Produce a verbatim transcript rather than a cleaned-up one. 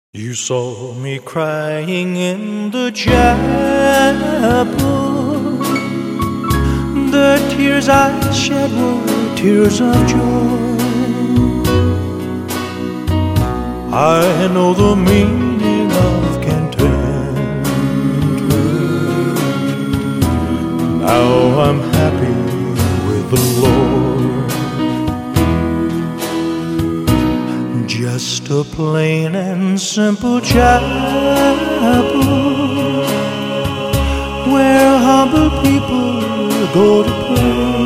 You saw me crying in the chapel. The tears I shed were tears of joy. I know the meaning of contentment. Now I'm happy with the Lord. Just a plain and simple chapel where humble people go to pray.